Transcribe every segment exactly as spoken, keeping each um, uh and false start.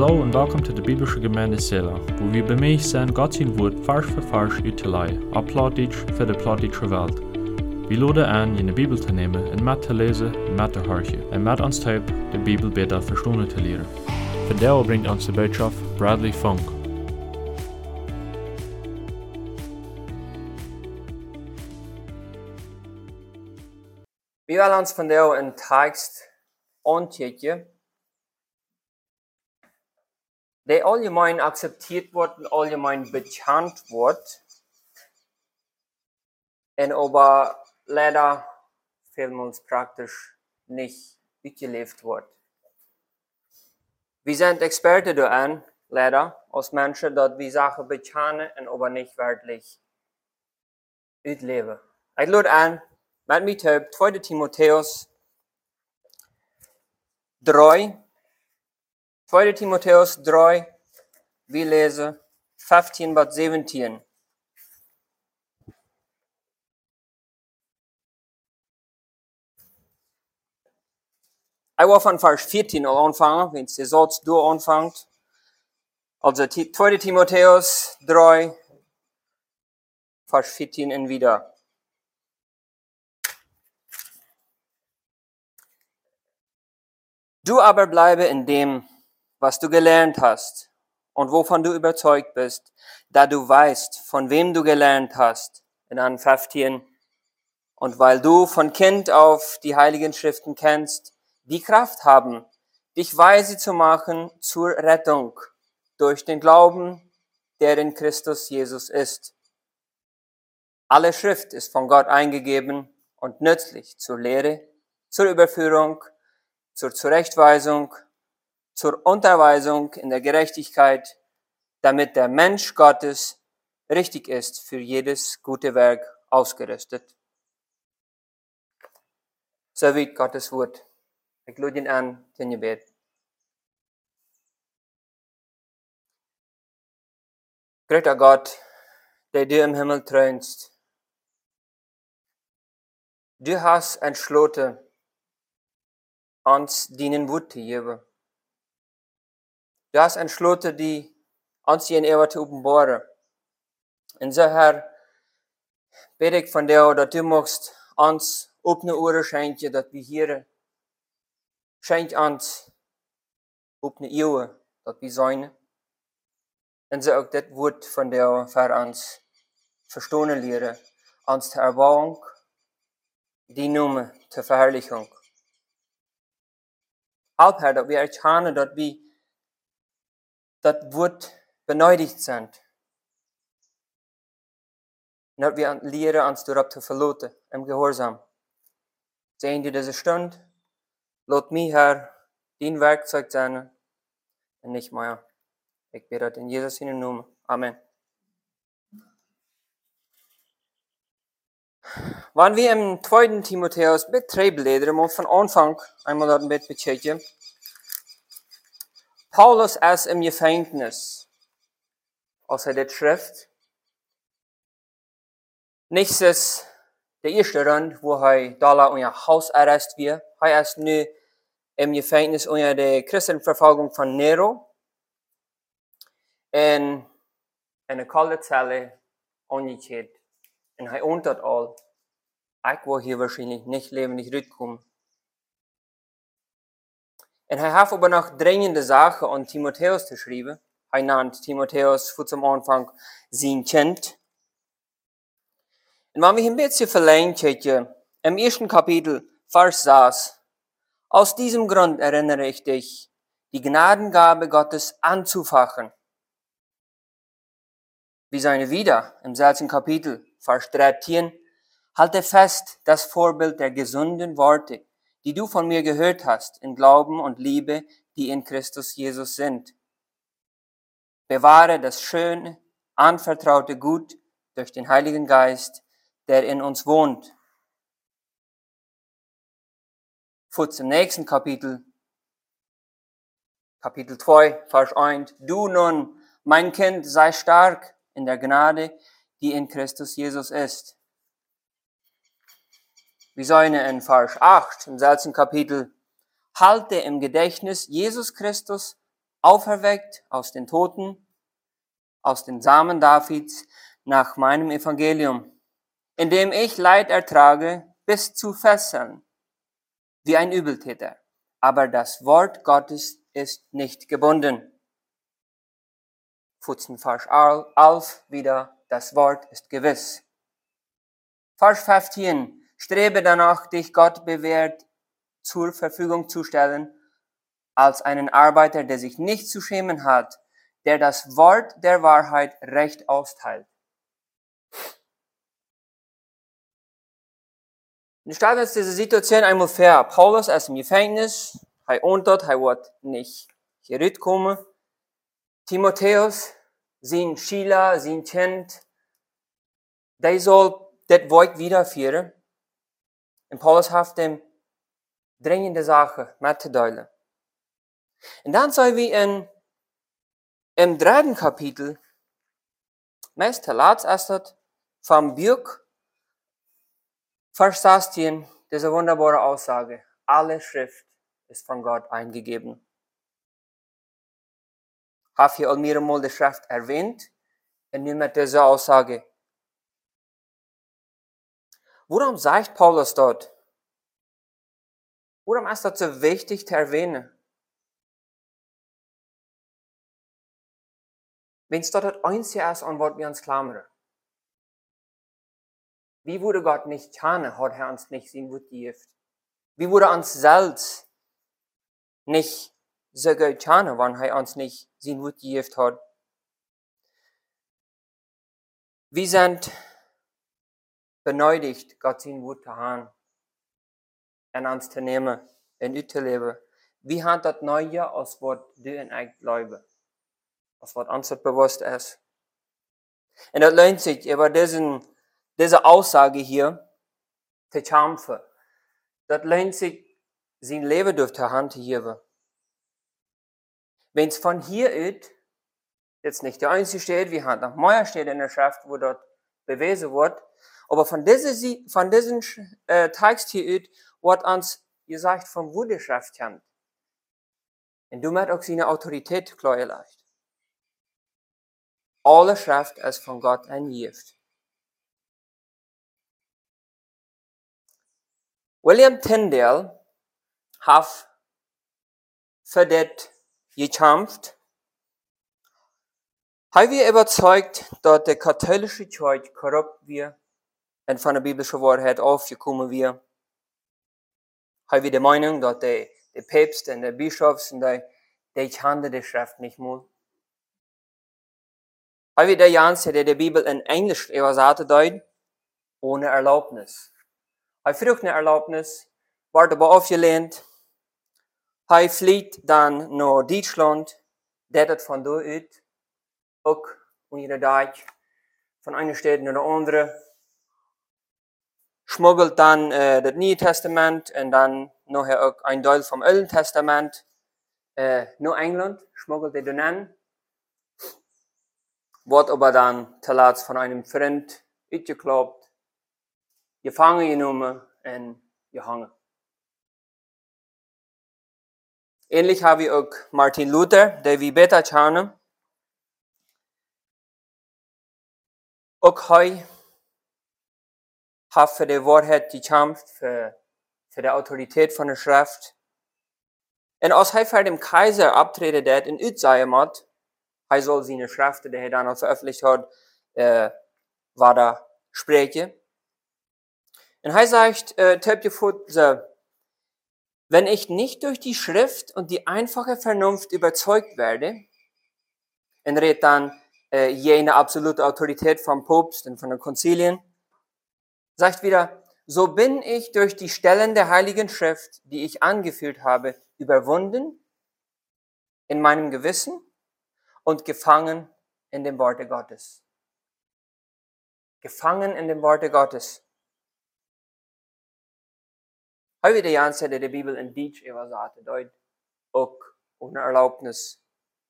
Hallo und welkom to de Biblische Gemeinde Seela, wo wir bemüht sind, Gott sein Wort Vers für Vers uit te leiden, op Plattdeutsch für die plattdeutsche Welt. Wir laden an, je de Bibel te nemen en met te lezen en met te horen, en met ons te de Bibel beter verstaan te leren. Vandaag bringt ons de boodschap Bradley Funk. Vi vil ons vandaag en tekst aankijken, die allgemein acceptiert wordt en allgemein bekend wordt, en aber leider vielmals praktisch nicht uitgeleefd wordt. Wir sind Experten daran, leider, als Menschen, dass wir Sachen bekennen und aber nicht wirklich uitleben. Ich lade an, mit mir zu zweiter Timotheus drei, zweiter Timotheus drei, wir lesen fünfzehn bis siebzehn. Ich will von Vers vierzehn anfangen, wenn der Satz du anfängt. Also zweiter Timotheus drei, Vers vierzehn und wieder. Du aber bleibe in dem, was du gelernt hast und wovon du überzeugt bist, da du weißt, von wem du gelernt hast, in an fünfzehn, und weil du von Kind auf die Heiligen Schriften kennst, die Kraft haben, dich weise zu machen zur Rettung durch den Glauben, der in Christus Jesus ist. Alle Schrift ist von Gott eingegeben und nützlich zur Lehre, zur Überführung, zur Zurechtweisung, zur Unterweisung in der Gerechtigkeit, damit der Mensch Gottes richtig ist, für jedes gute Werk ausgerüstet. So weit Gottes Wort. Ich lade ihn an, den Gebet. Größter Gott, der du im Himmel thronst, du hast entschlossen, uns deinen Wort zu geben. Du hast entschlossen, die uns in Ewig zu offenbaren. Und so, Herr, bete ich von dir, dass du magst uns offene Ohren schenken, dass wir hier schenk uns offene Ohren, dass wir sein. Und so auch das Wort von dir für uns verstehen lehren, uns zur Erbauung, die Nummer zur Verherrlichung. Halb, Herr, dass wir erkennen, dass wir das Wort benötigt sind. Und dass wir lernen, uns darauf zu verlassen, im Gehorsam. Sehen dir diese Stunde, lass mich, Herr, dein Werkzeug sein und nicht mehr. Ich bete in Jesus in Namen. Amen. Wenn wir im zweiten Timotheus Betrieb lesen, muss von Anfang einmal dort mit bechecken. Paulus ist im Gefängnis, als er das schrift. Nichts ist der erste Rund, wo er da unter Hausarrest wird. Er ist nun im Gefängnis unter der Christenverfolgung von Nero. In eine kalte Zelle angekehrt. Und er ohnt das all. Ich will hier wahrscheinlich nicht lebendig rauskommen. Und er hat aber noch dringende Sachen an Timotheus geschrieben. Er nannt Timotheus vor zum Anfang sein Kind. Und wenn wir ein bisschen verlängern, checken, im ersten Kapitel, Vers sechs, aus diesem Grund erinnere ich dich, die Gnadengabe Gottes anzufachen. Wir sagen wieder im sechsten Kapitel, Vers dreizehn, halte fest das Vorbild der gesunden Worte, die du von mir gehört hast, in Glauben und Liebe, die in Christus Jesus sind. Bewahre das schöne, anvertraute Gut durch den Heiligen Geist, der in uns wohnt. Vor zum nächsten Kapitel, Kapitel zwei, Vers eins, du nun, mein Kind, sei stark in der Gnade, die in Christus Jesus ist. Wir sagen in Vers acht, im selben Kapitel, halte im Gedächtnis Jesus Christus, auferweckt aus den Toten, aus den Samen Davids, nach meinem Evangelium, indem ich Leid ertrage bis zu Fesseln, wie ein Übeltäter. Aber das Wort Gottes ist nicht gebunden. Futzen Vers elf wieder, das Wort ist gewiss. Vers fünfzehn, strebe danach, dich Gott bewährt zur Verfügung zu stellen, als einen Arbeiter, der sich nicht zu schämen hat, der das Wort der Wahrheit recht austeilt. Und stellen wir uns diese Situation einmal vor. Paulus ist im Gefängnis, er wohnt dort, er wird nicht hier rauskommen. Timotheus, sein Schüler, sein Kind, der soll das Wort wiederführen. Und Paulus hat dem dringende Sache mitzuteilen. Und dann sehen wir in, im dritten Kapitel, meist Latz ist das, vom Buch, Vers sechzehn, diese wunderbare Aussage, alle Schrift ist von Gott eingegeben. Habe hier all mehrmals die Schrift erwähnt, und nun mit dieser Aussage. Warum sagt Paulus dort? Warum ist das so wichtig zu erwähnen? Wenn es dort das Einzige ist, an was wir uns klammern. Wie würde Gott nicht kennen, hat er uns nicht sein Wort gegeben. Wie würde uns selbst nicht so gut kennen, wenn er uns nicht sein Wort gegeben hat. Wir sind benötigt, Gott sein Wort zu haben, in uns zu nehmen, in uns zu leben. Wie hat das Neue, als was du in euch glauben, als was uns bewusst ist. Und das lohnt sich, über diesen, diese Aussage hier zu kämpfen. Das lohnt sich, sein Leben durch die Hand zu geben. Wenn es von hier aus, jetzt nicht der einzige steht, wie hat noch mehr steht in der Schrift, wo dort bewiesen wird, aber von diesem, von diesem äh, Text hier aus, wird uns gesagt, von wo die Schrift kommt. Und du merkst auch seine Autorität klar leicht. Alle Schrift ist von Gott eingegeben. William Tyndale hat für das gekämpft. Er war überzeugt, dass die katholische Kirche korrupt wird und von der biblischen Wahrheit aufgekommen wird. Er war der Meinung, dass die, die Päpste und die Bischofs und die, die kannten die Schrift nicht mehr. Er war der Einzige, der die Bibel in Englisch übersetzt hat, ohne Erlaubnis. Er fragt eine Erlaubnis, wird aber aufgelehnt. Er flieht dann nach Deutschland, der von dort aus, auch unter Deich, von einer Stadt in die andere, schmuggelt dann äh, das Neue Testament und dann nachher auch ein Teil vom Alten Testament äh, nach England, schmuggelt er dann an, wird aber dann zuletzt von einem Freund ausgekloppt, gefangen genommen und gehangen. Ähnlich habe ich auch Martin Luther, der wie Beta kennen. Auch er hat für die Wahrheit gekämpft, für, für die Autorität von der Schrift. Und als er für den Kaiser abtreten hat in Utsayamat, er soll seine Schriften, die er dann auch veröffentlicht hat, äh, weiter sprechen. Und er sagt, äh, so, wenn ich nicht durch die Schrift und die einfache Vernunft überzeugt werde, und redet dann äh, jene absolute Autorität vom Papst und von den Konzilien, sagt wieder, so bin ich durch die Stellen der Heiligen Schrift, die ich angeführt habe, überwunden in meinem Gewissen und gefangen in dem Worte Gottes. Gefangen in dem Worte Gottes. Heute der Janse, der die Bibel in Deutsch übersetzt, dort auch ohne Erlaubnis.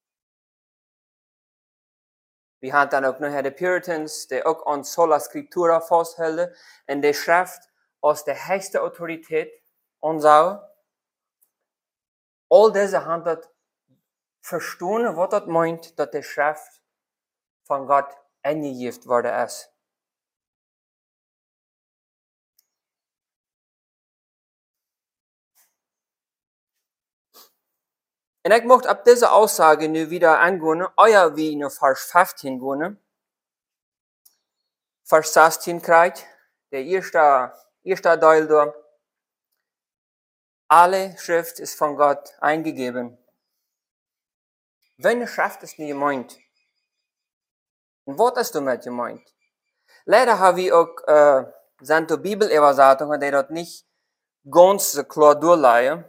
Wir haben dann auch nachher die Puritans, die auch an sola scriptura festhalten und die Schrift aus der höchsten Autorität anschauen. All diese haben das verstehen, was das meint, dass die Schrift von Gott eingegeben worden ist. Und ich möchte ab dieser Aussage nu wieder angehen, euer wie in Vers fünfzehn gehen. Vers sechzehn kriegt, der erste, erste Teil da. Alle Schrift ist von Gott eingegeben. Wenn die Schrift ist nicht gemeint, und was ist damit gemeint? Leider haben wir auch äh, sind die Bibelübersetzungen, die das nicht ganz so klar durchleihen.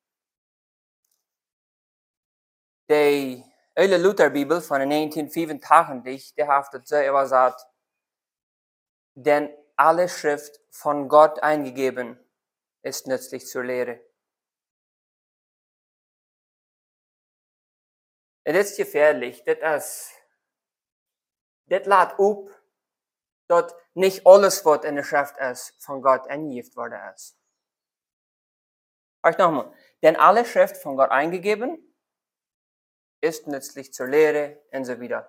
Die Eule Lutherbibel von neunzehnhundertfünfundachtzig, die hat das so übersetzt, denn alle Schrift von Gott eingegeben ist nützlich zur Lehre. Und das ist gefährlich. Das ist, das lädt auf, dass nicht alles, was in der Schrift ist, von Gott eingegeben worden ist. Euch nochmal. Denn alle Schrift von Gott eingegeben ist nützlich zur Lehre und so weiter.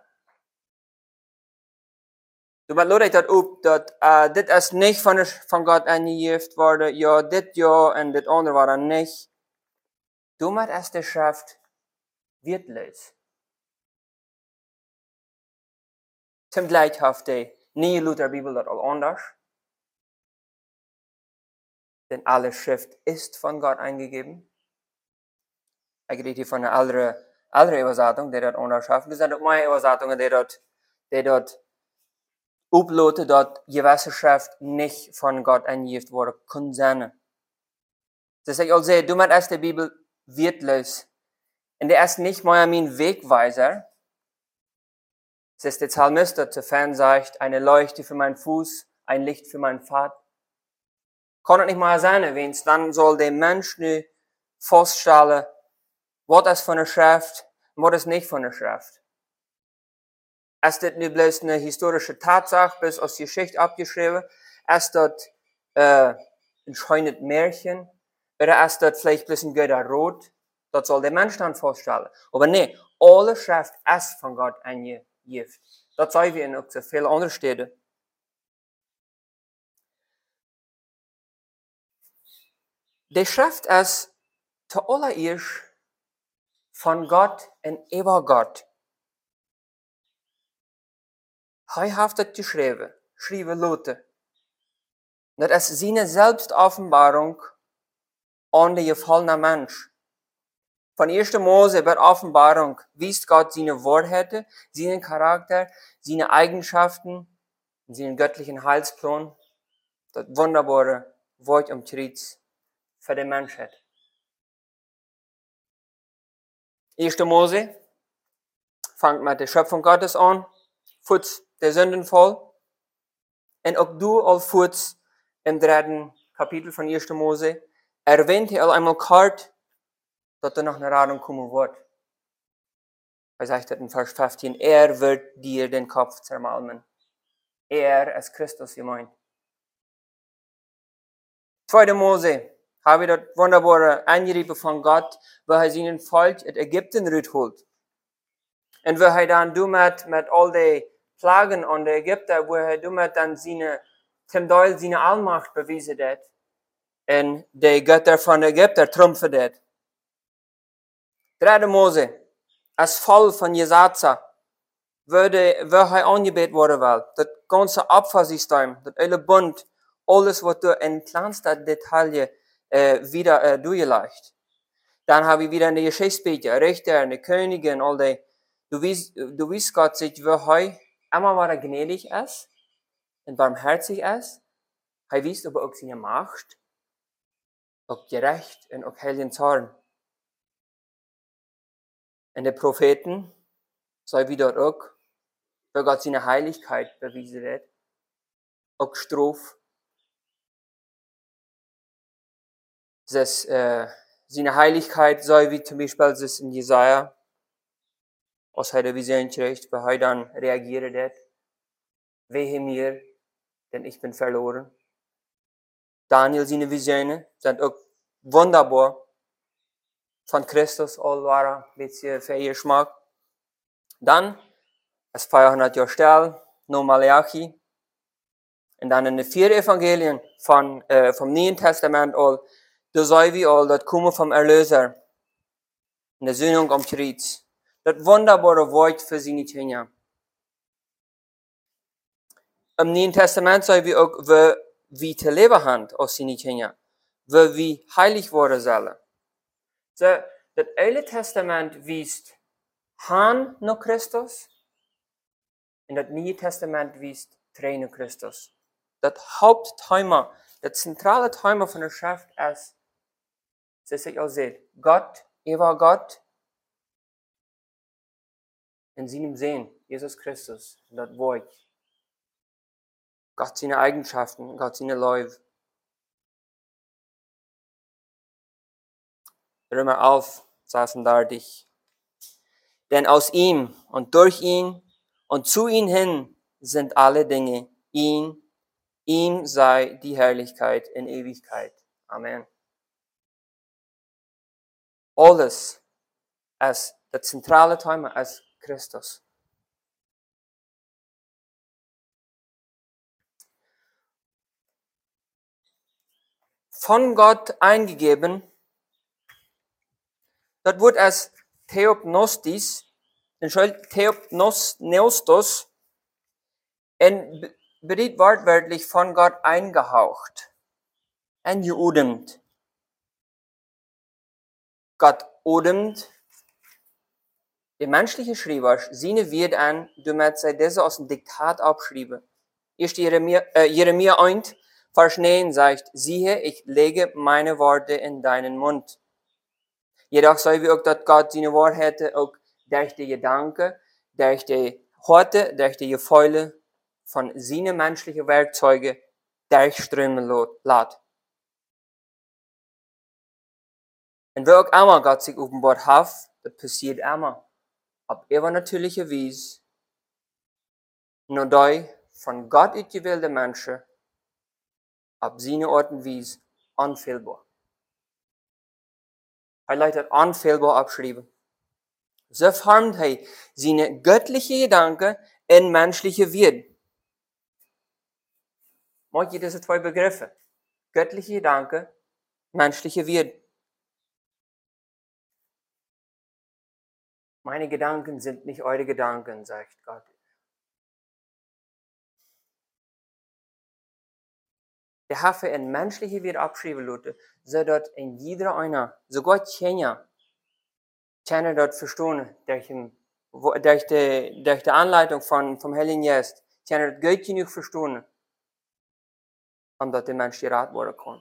Du meinst das auf, dass uh, das ist nicht von, von Gott eingegeben worden, ja, das ja und das andere war dann nicht. Du meinst, die Schrift wertlos. Zum Gleich hat die neue Lutherbibel das all anders. Denn alle Schrift ist von Gott eingegeben. Ich rede hier von einer anderen, anderen Übersetzung, die das anders hat. Das sind auch meine Übersetzungen, die dort, die dort uploaden, dass gewisse Schrift nicht von Gott eingegeben wurde, können sein. Das ich also, du meinst, die Bibel wertlos. Und der ist nicht mal mein Wegweiser. Es ist der Psalmist, der zu Fan sagt, eine Leuchte für meinen Fuß, ein Licht für meinen Pfad. Kann es nicht mal sein, wenn es dann soll der Mensch nu feststellen, was ist von der Schrift und was ist nicht von der Schrift. Ist das nu bloß eine historische Tatsache, bis aus der Geschichte abgeschrieben? Ist das äh, ein schönes Märchen? Oder ist das vielleicht bloß ein Götterrot? Das soll der Mensch dann feststellen. Aber nee, alle Schrift ist von Gott eingegeben. Das zeigen wir in auch so viele andere Städte. Die Schrift ist zuallererst von Gott und über Gott. Er hat das geschrieben, geschrieben Leute. Das ist seine Selbstoffenbarung an den gefallenen Mensch. Von erster Mose über Offenbarung wies Gott seine Wahrheiten, seinen Charakter, seine Eigenschaften, seinen göttlichen Heilsplan, das wunderbare Wort um Tritt für die Menschheit. erster Mose fängt mit der Schöpfung Gottes an, führt der Sündenfall. Und auch du als führt im dritten Kapitel von erster Mose erwähnt er einmal kalt, dass er noch eine Radung kommen wird. Er sagt in Vers fünfzehn, er wird dir den Kopf zermalmen. Er ist Christus gemeint. zweiter Mose habe ich das wunderbare Eingrippe von Gott, wo er seinen Volk in Ägypten rüttholt. Und wo er dann damit mit all den Plagen an den Ägypter, wo er damit dann seine, zum Teil seine Allmacht bewiesen hat. Und die Götter von Ägypten trumpfen hat. dritter Mose, als Fall von Jesaja, würde, wo er angebetet worden war. Das ganze Opfersystem, das alle Bund, alles, was du in kleinster Detail äh, wieder äh, durchgelegt. Dann habe ich wieder eine Geschichtsbücher, Richter, eine Königin, all die. Du weißt, du weißt Gott sich, wo er immer mal gnädig ist und barmherzig ist. Er weiß aber auch seine Macht, auch gerecht und auch heiligen Zorn. Und die Propheten, so wie dort auch, wo Gott seine Heiligkeit bewiesen hat, auch Strophe. Das, äh, seine Heiligkeit, so wie zum Beispiel das in Jesaja, aus der Vision kriegt, wo er dann reagiert hat. Wehe mir, denn ich bin verloren. Daniel, seine Visionen sind auch wunderbar. von Christus all war, ein bisschen für ihr Geschmack. Dann, das vierhundert Jahre stel, noch Malachi. Und dann in den vier Evangelien von, äh, vom Neuen Testament all, da sei wir all, das kommen vom Erlöser. In der Sühnung am Kreuz. Das wunderbare Wort für seine Kinder. Im Neuen Testament sei wir auch, wie wir zu leben haben als seine Kinder. Wie wir heilig worden sollen. So, das Alte Testament weist Han nach Christus. Und das Neue Testament weist Dreh nach Christus. Das Hauptthema, das zentrale Thema von der Schrift ist, das ich auch sehe, Gott, er war Gott in seinem Sehen, Jesus Christus, das Wort. Gott seine Eigenschaften, Gott seine Läufe. Römer elf, sechsunddreißig. Denn aus ihm und durch ihn und zu ihm hin sind alle Dinge. Ihn, ihm sei die Herrlichkeit in Ewigkeit. Amen. Alles als das zentrale Thema als Christus. Von Gott eingegeben, das wird als Theopnostis, Theopneustos, und bedeutet wortwörtlich von Gott eingehaucht, eingeodemt. Gott odemt der menschliche Schreiber seine Wert an, damit sie diese aus dem Diktat abschreiben. Erst Jeremia, äh, Jeremia eins, Vers neun sagt, siehe, ich lege meine Worte in deinen Mund. Jedoch sagen wir auch, dass Gott seine Wahrheit auch durch die Gedanken, durch die Horte, durch die Gefühle von seinen menschlichen Werkzeugen durchströmen lässt. Und wie auch immer Gott sich offenbart hat, das passiert immer. Auf übernatürliche Weise. Nur die von Gott ausgewählte Menschen auf seine Art und Weise unfehlbar. Er leitet unfehlbar abschreiben. So formt er seine göttliche Gedanken in menschliche Welt. Mag ihr diese zwei Begriffe? Göttliche Gedanken, menschliche Welt. Meine Gedanken sind nicht eure Gedanken, sagt Gott. Der Hafe in menschliche Welt abschreiben Leute, so dort in jeder einer, sogar Kenia, kann dort verstehen, durch, durch, die, durch die Anleitung von, vom Heiligen Geist, kann dort gut genug verstehen, um dort der Mensch gerat werden kann.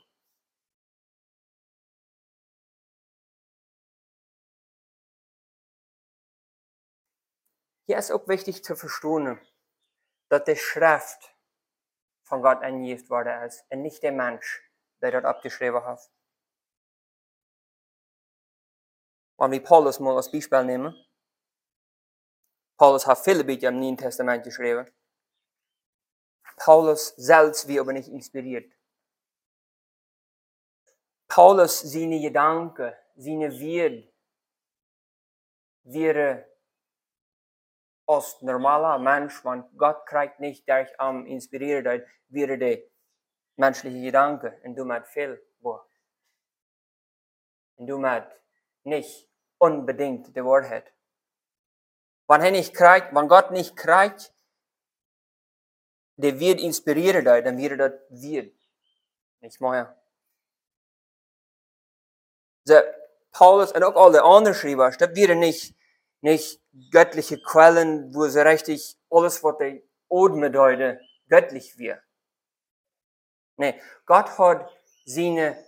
Hier ist auch wichtig zu verstehen, dass die Schrift von Gott eingegeben worden ist und nicht der Mensch, der dort abgeschrieben hat. Wenn wir Paulus mal als Beispiel nehmen, Paulus hat viele Bücher im Neuen Testament geschrieben. Paulus selbst wird aber nicht inspiriert. Paulus, seine Gedanken, seine Werte, wäre als normaler Mensch, wenn Gott kriegt nicht durch am inspiriert, wäre die menschliche Gedanken und damit viel war. Und damit nicht unbedingt die Wahrheit. Wenn er nicht kriegt, wenn Gott nicht kriegt, der wird inspiriert, dann wäre das wird. Nicht mehr. So, Paulus und auch alle anderen Schreiber, das wäre nicht Nicht göttliche Quellen, wo sie richtig alles, was die Oden bedeutet, göttlich wird. Nee, Gott hat seine,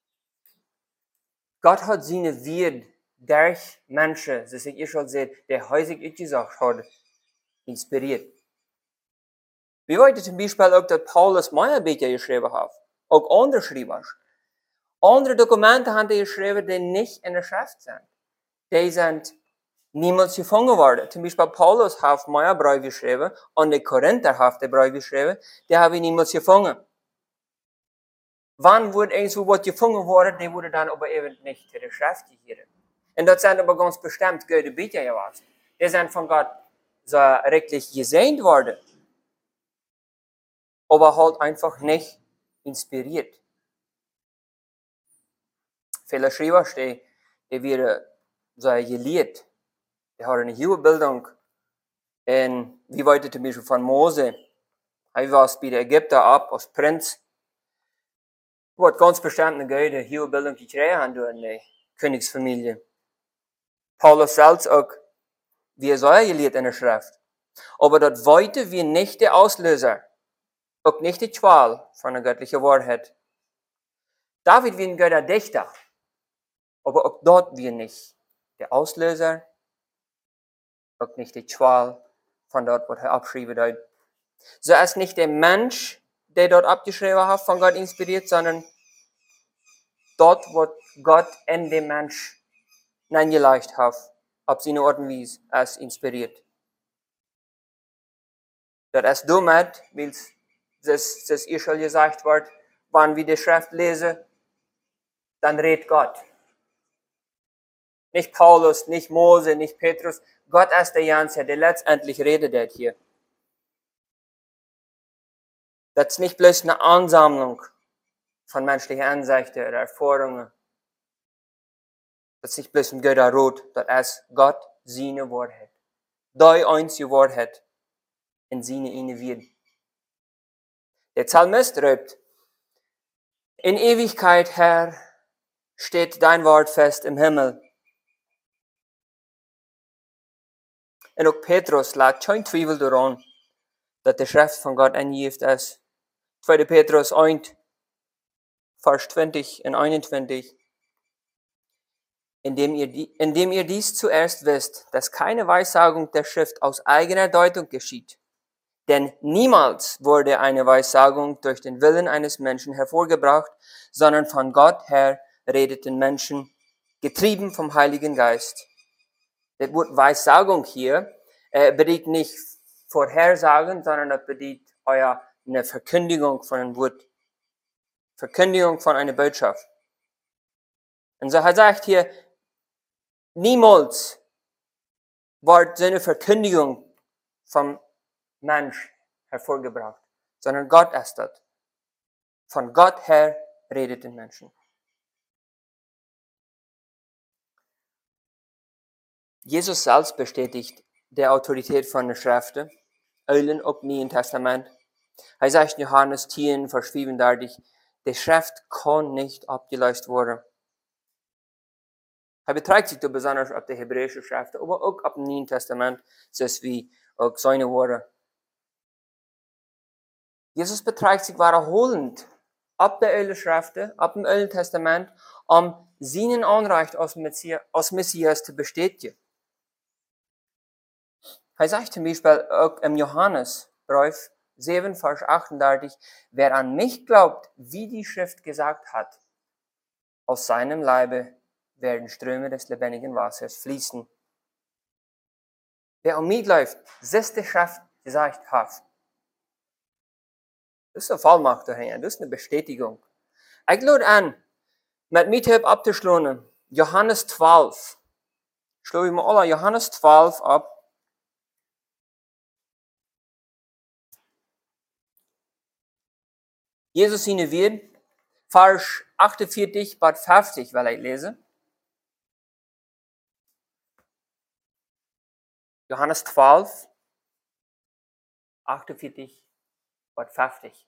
Gott hat seine Wert durch Menschen, das ich ihr schon sehe, der häufig gesagt hat, inspiriert. Wie weit zum Beispiel auch, dass Paulus meine Bücher geschrieben hat, auch andere Schreiber. Andere Dokumente haben die geschrieben, die nicht in der Schrift sind. Die sind niemals gefangen worden. Zum Beispiel Paulus hat meine Briefe geschrieben und die Korinther hat die Briefe geschrieben, die habe ich niemals gefangen. Wann wurde irgendwo was gefangen worden, die wurde dann aber eben nicht in der Schrift gegeben. Und dort sind aber ganz bestimmt gute Bücher gewesen. Die sind von Gott so richtig gesehen worden. Aber halt einfach nicht inspiriert. Viele Schreiber stehen, die werden so gelehrt. Die haben eine hohe Bildung. Und wie weit zum Beispiel von Mose. Er war bei den Ägypter ab als Prinz. Er hat ganz bestimmt eine gute hohe Bildung gekriegt durch die Königsfamilie. Paulus selbst auch, wie er so gelehrt in der Schrift. Aber dort wollte wir nicht der Auslöser. Auch nicht die Qual von der göttlichen Wahrheit. David wie ein guter Dichter. Aber auch dort wir nicht der Auslöser. Auch nicht die Qual von dort, was er abschrieben hat. So ist nicht der Mensch, der dort abgeschrieben hat, von Gott inspiriert, sondern dort, wo Gott in dem Mensch hineingelegt hat, auf seine Art und Weise, als inspiriert. Das ist damit, weil das, das ihr schon gesagt wird, wenn wir die Schrift lesen, dann redet Gott. Nicht Paulus, nicht Mose, nicht Petrus. Gott ist der Ganze, der letztendlich redet hier. Das ist nicht bloß eine Ansammlung von menschlichen Ansichten oder Erfahrungen. Das ist nicht bloß ein guter Rot. Das ist Gott, seine Wahrheit. Die einzige Wahrheit in seine Individuen. Der Psalmist schreibt, in Ewigkeit, Herr, steht dein Wort fest im Himmel. Und auch Petrus lässt kein Zweifel daran, dass die Schrift von Gott eingegift ist. zweiter Petrus eins, Vers zwanzig und einundzwanzig. Indem ihr, die, indem ihr dies zuerst wisst, dass keine Weissagung der Schrift aus eigener Deutung geschieht. Denn niemals wurde eine Weissagung durch den Willen eines Menschen hervorgebracht, sondern von Gott her redet den Menschen, getrieben vom Heiligen Geist. Das Wort Weissagung hier äh, bedeutet nicht Vorhersagen, sondern das bedeutet euer eine Verkündigung von einem Wort. Verkündigung von einer Botschaft. Und so er sagt hier, niemals wird so eine Verkündigung vom Mensch hervorgebracht, sondern Gott ist das. Von Gott her redet den Menschen. Jesus selbst bestätigt die Autorität von der Schriften, allen auch im Neuen Testament. Er sagt in Johannes zehn, Vers fünfunddreißig, die Schrift kann nicht abgelöst werden. Er beträgt sich besonders auf die hebräische Schrift, aber auch auf dem Neuen Testament, so wie auch seine Worte. Jesus beträgt sich wiederholend auf der Alten Schrift, auf dem Alten Testament, um seinen Anrecht als Messias, als Messias zu bestätigen. Er sagt zum Beispiel auch im Johannesbrief sieben, Vers achtunddreißig, wer an mich glaubt, wie die Schrift gesagt hat, aus seinem Leibe werden Ströme des lebendigen Wassers fließen. Wer an mich glaubt, das die Schrift gesagt hat. Das ist eine Vollmacht dahin, das ist eine Bestätigung. Ich lade an, mit mir abzuschließen, Johannes zwölf. Schlage ich mal alle Johannes zwölf ab. Jesus in wird, Vers achtundvierzig bis fünfzig, weil ich lese. Johannes zwölf, achtundvierzig bis fünfzig.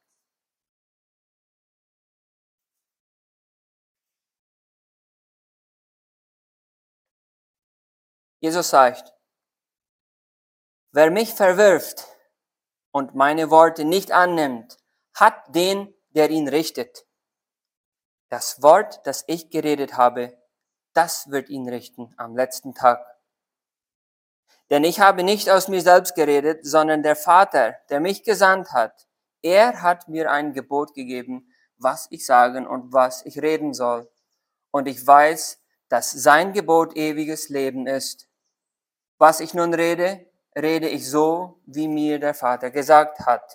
Jesus sagt, wer mich verwirft und meine Worte nicht annimmt, hat den, der ihn richtet. Das Wort, das ich geredet habe, das wird ihn richten am letzten Tag. Denn ich habe nicht aus mir selbst geredet, sondern der Vater, der mich gesandt hat, er hat mir ein Gebot gegeben, was ich sagen und was ich reden soll. Und ich weiß, dass sein Gebot ewiges Leben ist. Was ich nun rede, rede ich so, wie mir der Vater gesagt hat.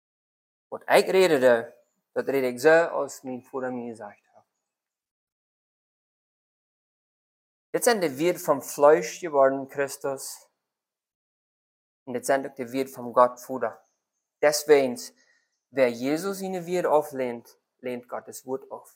Was ich rede, das rede ich so, als mein Vater mir gesagt hat. Jetzt sind wir vom Fleisch geworden, Christus. Und jetzt sind wir vom Gott Vater. Deswegen, wer Jesus in wir auflehnt, lehnt Gottes Wort auf.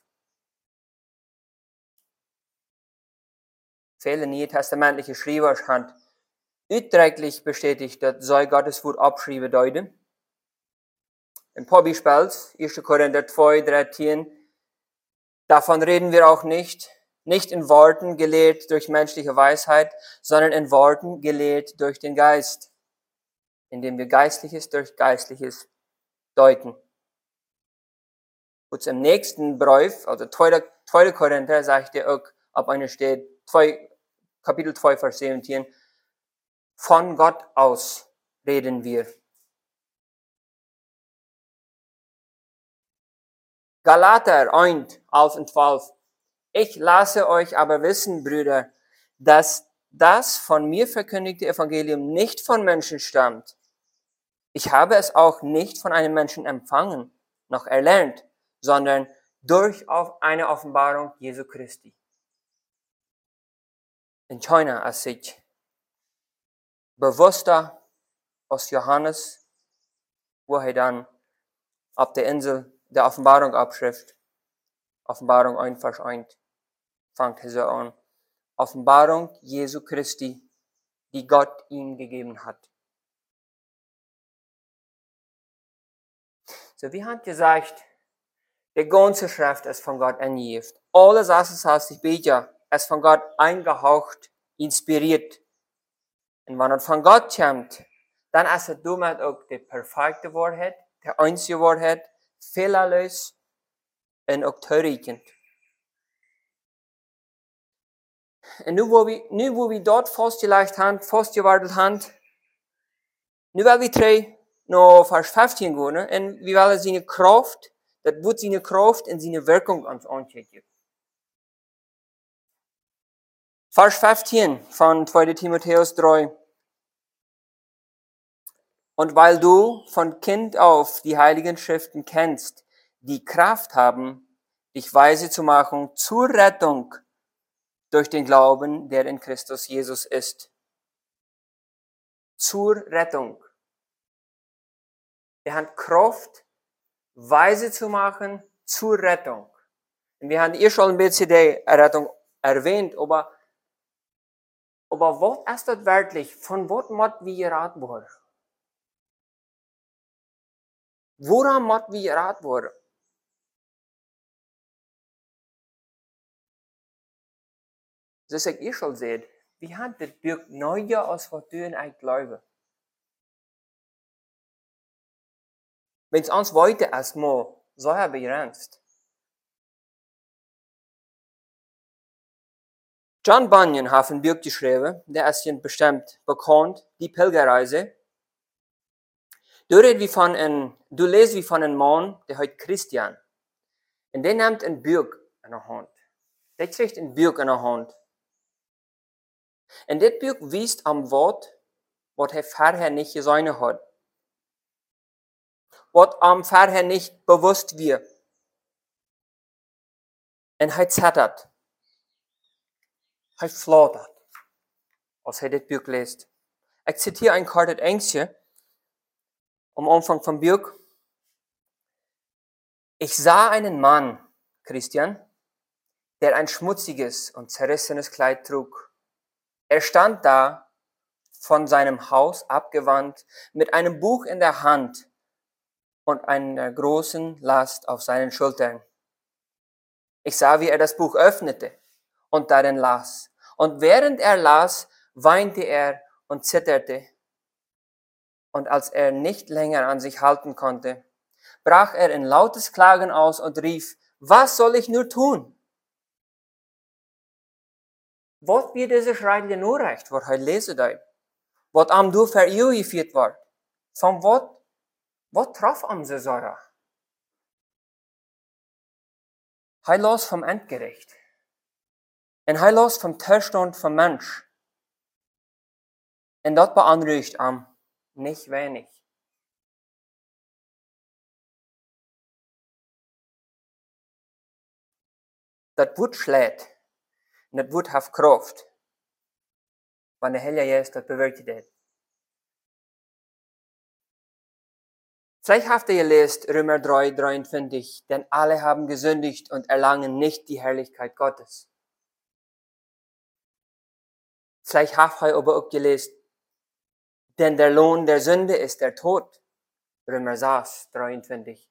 Viele neutestamentliche Schreiber haben utdrücklich bestätigt, dass sei Gottes Wort abschreiben deuten. Ein paar Beispiele, erster Korinther zwei, dreizehn. Davon reden wir auch nicht, nicht in Worten gelehrt durch menschliche Weisheit, sondern in Worten gelehrt durch den Geist, indem wir Geistliches durch Geistliches deuten. Und im nächsten Brief, also zweiter Korinther, sagt er auch, ab einer steht, Kapitel zwei, Vers siebzehn, von Gott aus reden wir. Galater eins, elf und zwölf. Ich lasse euch aber wissen, Brüder, dass das von mir verkündigte Evangelium nicht von Menschen stammt. Ich habe es auch nicht von einem Menschen empfangen, noch erlernt, sondern durch eine Offenbarung Jesu Christi. In China, als ich bewusster aus Johannes, wo er dann auf der Insel der Offenbarung abschrift, Offenbarung eins, Vers eins, fängt er so an. Offenbarung Jesu Christi, die Gott ihm gegeben hat. So, wie hat gesagt, die ganze Schrift ist von Gott eingegeben. Alles, was es heißt, ich bete, ist von Gott eingehaucht, inspiriert. Und wenn es von Gott kommt, dann ist es damit auch die perfekte Wahrheit, die einzige Wahrheit, fehlerlos und auch zureichend. Und nu wo wir, nu wo wir dort festgelegt haben, festgewartet haben, nu wollen wir drei noch Vers fünfzehn gehen, und wir wollen seine Kraft, das wird seine Kraft und seine Wirkung ans anschauen. Vers fünfzehn von zweiter Timotheus drei. Und weil du von Kind auf die Heiligen Schriften kennst, die Kraft haben, dich weise zu machen zur Rettung durch den Glauben, der in Christus Jesus ist. Zur Rettung. Wir haben Kraft, weise zu machen zur Rettung. Und wir haben hier schon ein bisschen die Rettung erwähnt, aber, aber was ist das wirklich? Von was muss wir geraten werden? Woran muss wir geraten werden? Das ist ich schon seht. Wir haben das Buch neuer als was du in ein Glaube. Wenn es uns heute erstmal so begrenzt. John Bunyan hat ein Buch geschrieben, der ist hier bestimmt bekannt, die Pilgerreise. Du, wie von ein, du lesest wie von einem Mann, der heißt Christian. Und der nimmt ein Buch in der Hand. Der kriegt ein Buch in der Hand. Und das Buch weist am Wort, was er vorher nicht gesehen hat. Was am vorher nicht bewusst wird. Und er zittert. Er flattert, als er das Buch liest. Ich zitiere ein Kartet Engstje am Anfang vom Buch. Ich sah einen Mann, Christian, der ein schmutziges und zerrissenes Kleid trug. Er stand da, von seinem Haus abgewandt, mit einem Buch in der Hand und einer großen Last auf seinen Schultern. Ich sah, wie er das Buch öffnete und darin las. Und während er las, weinte er und zitterte. Und als er nicht länger an sich halten konnte, brach er in lautes Klagen aus und rief, was soll ich nur tun? Was wird diese schreiende Nachricht, was er lese da? Was am du verjuifiert war? Von was, was traf am se Sarah? Er las vom Endgericht. Und er las vom Zustand vom Mensch. Und das beunruhigt am nicht wenig. Das Wort schlägt. Und das Wort hat Kraft. Wenn der Heilige Geist das bewirkt hat. Vielleicht habt ihr gelesen, Römer drei, dreiundzwanzig, denn alle haben gesündigt und erlangen nicht die Herrlichkeit Gottes. Vielleicht habt ihr aber auch gelesen, denn der Lohn der Sünde ist der Tod. Römer sechs, dreiundzwanzig.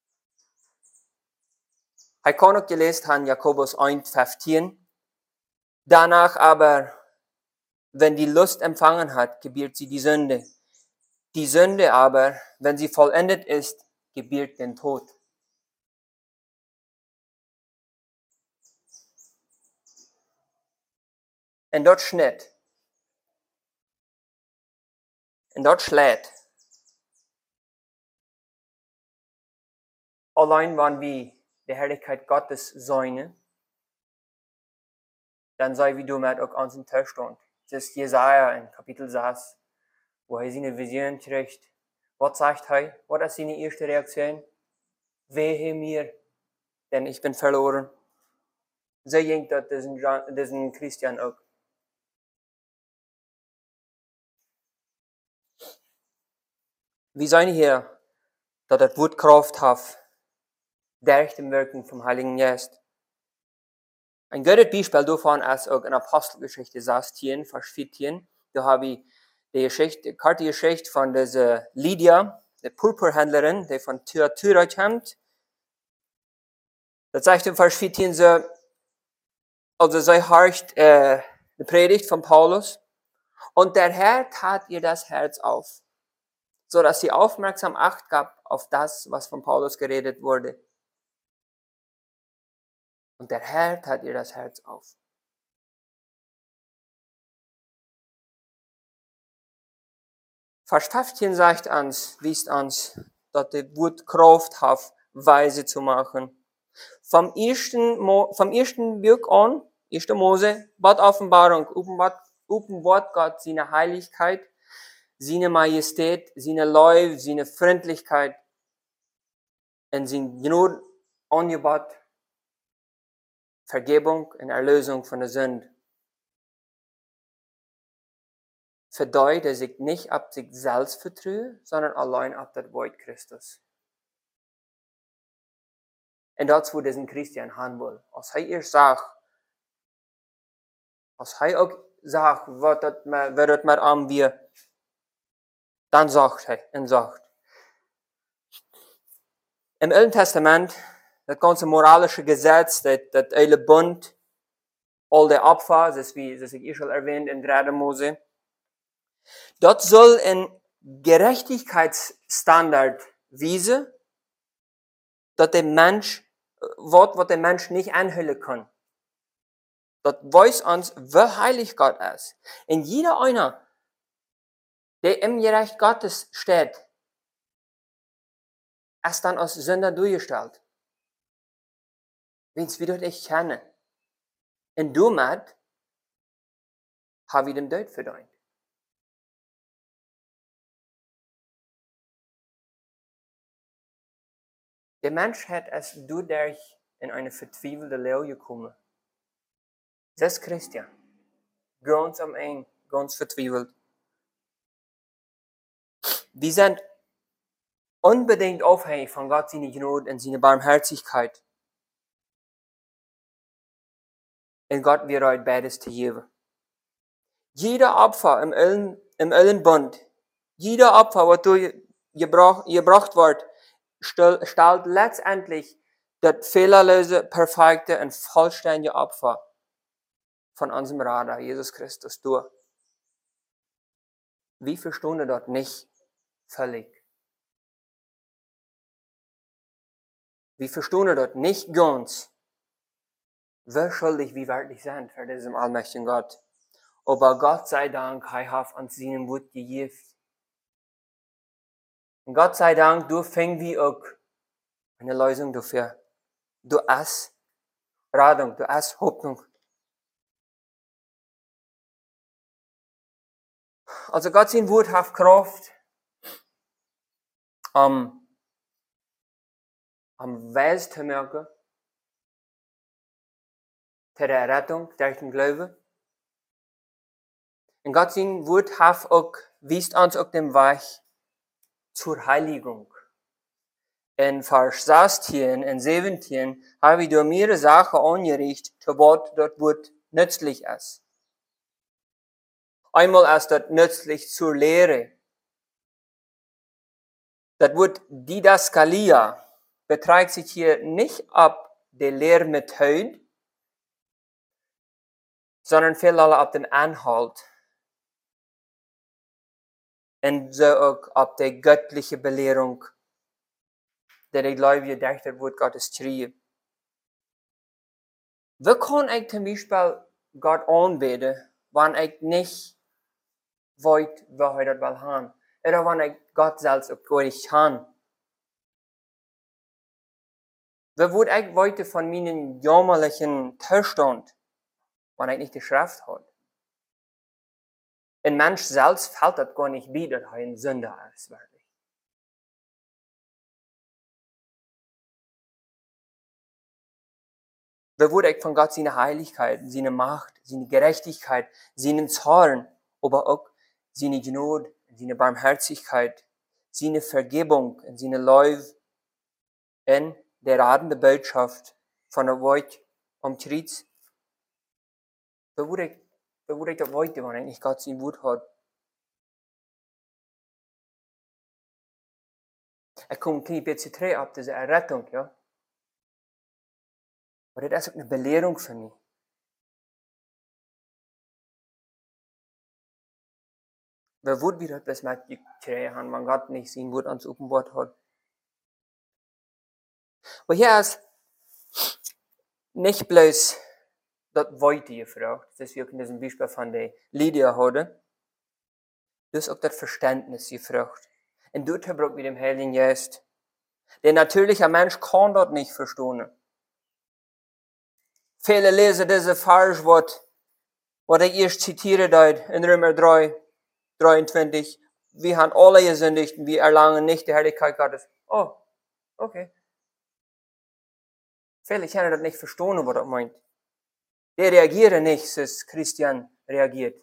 Ihr kann auch gelesen haben, Jakobus eins, fünfzehn. Danach aber, wenn die Lust empfangen hat, gebiert sie die Sünde. Die Sünde aber, wenn sie vollendet ist, gebiert den Tod. Und dort schnitt. Und dort schlägt. Allein wenn wir die Herrlichkeit Gottes sehen, dann sei wie du mit auch an den Tisch stund. Das ist Jesaja in Kapitel sechs, wo er seine Vision kriegt. Was sagt er? Was ist seine erste Reaktion? Wehe mir, denn ich bin verloren. So ging das diesen, diesen Christian auch. Wir sehen hier, dass das Wort Kraft hat, durch die Wirkung vom Heiligen Geist. Ein gutes Beispiel davon ist auch in Apostelgeschichte sechzehn, Vers vierzehn. Da habe ich die Geschichte, die karte Geschichte von dieser Lydia, der Purpurhändlerin, die von Thyatira kommt. Das sagt in Vers vierzehn so, also sie hört äh, die Predigt von Paulus und der Herr tat ihr das Herz auf, so dass sie aufmerksam Acht gab auf das, was von Paulus geredet wurde. Und der Herr tat ihr das Herz auf. Vers fünfzehn sagt uns, wiest uns, dass die Wut Kraft hat, weise zu machen. Vom ersten, Mo, vom ersten Buch an, erste Mose, Gott Offenbarung, Wort Gott seine Heiligkeit, seine Majestät, seine Liebe, seine Freundlichkeit und sein Gnade angebot, Vergebung und Erlösung von der Sünde. Verdeutet er sich nicht auf sich selbst vertraue, sondern allein auf das Wort Christus. Und das, wo diesen Christian haben will. Als er ihr sagt, als er auch sagt, was das mit an wir, dann sagt er und sagt. Im Alten Testament, das ganze moralische Gesetz, das, das eile Bund, all die Opfer, das wie das ich schon erwähnt in drei Mose, dort soll ein Gerechtigkeitsstandard wiesen, dass der Mensch, Wort, was der Mensch nicht anhüllen kann. Das weiß uns, wie heilig Gott ist. Und jeder einer, der im Gerecht Gottes steht, ist dann als Sünder durchgestellt. Wenn es wieder dich kennen. Und damit habe ich den Tod verdient. Der Mensch hat es dadurch in eine verzweifelte Lehre gekommen. Das ist Christian. Ganz am Ende, ganz verzweifelt. Wir sind unbedingt abhängig von Gott, seine Gnade und seine Barmherzigkeit. Und Gott wird euch beides zu geben. Jeder Opfer im Alten, im Alten Bund, jeder Opfer, was du gebracht, gebracht wird, stellt letztendlich das fehlerlose, perfekte und vollständige Opfer von unserem Retter, Jesus Christus, durch. Wie verstehen wir dort nicht völlig? Wir verstehen wir dort nicht ganz, wie schuldig wir wirklich sind für diesen allmächtigen Gott. Aber Gott sei Dank, er hat uns seinen Wut gegeben. Und Gott sei Dank, du fängst wie auch eine Lösung dafür. Du hast Rettung, du hast Hoffnung. Also Gott sein Wort hat Kraft, um, um Weis zu merken, zu der Errettung durch den Glauben. Und Gott sein Wort hat auch, wies uns auch den Weg zur Heiligung. In Vers sechzehn und siebzehn habe ich durch mehrere Sachen angerichtet, zu was das Wort nützlich ist. Einmal ist das nützlich zur Lehre. Das Wort Didaskalia beträgt sich hier nicht ab der Lehrmethode, sondern vielmehr ab den Inhalt. Und so auch ab der göttlichen Belehrung, der die Gläubige durch das Wort Gottes schrieb. Wie kann ich zum Beispiel Gott anbeten, wenn ich nicht weiß, wie er das will haben? Oder wenn ich Gott selbst auch gar nicht kann? Wie würde ich heute von meinem jämmerlichen Zustand, wenn ich nicht die Schrift habe? Ein Mensch selbst fällt das gar nicht bei, dass er ein Sünder ist, wirklich. Wie würde ich von Gott seine Heiligkeit, seine Macht, seine Gerechtigkeit, seinen Zorn, aber auch seine Gnade, seine Barmherzigkeit, seine Vergebung und seine Liebe in der radende Botschaft von der Wort am Kreuz. Wie würde ich, wie würde ich das heute, wenn ich nicht Gott sein Wort hat? Ich komme ein bisschen zurück auf diese Errettung, ja. Aber das ist auch eine Belehrung für mich. Wer wird wieder das mit haben, wenn Gott nicht sein Wort ans offenbart hat? Aber hier ist nicht bloß das Weite gefragt, das wir in diesem Beispiel von der Lydia hatten. Das ist auch das Verständnis gefragt. Und dort braucht wir dem Heiligen Geist. Der natürliche Mensch kann das nicht verstehen. Viele lesen diese Vers, was, was ich erst zitiere dort in Römer drei, dreiundzwanzig. Wir haben alle gesündigt und wir erlangen nicht die Herrlichkeit Gottes. Oh, okay. Viele können das nicht verstehen, was das meint. Die reagieren nicht, so ist Christian reagiert.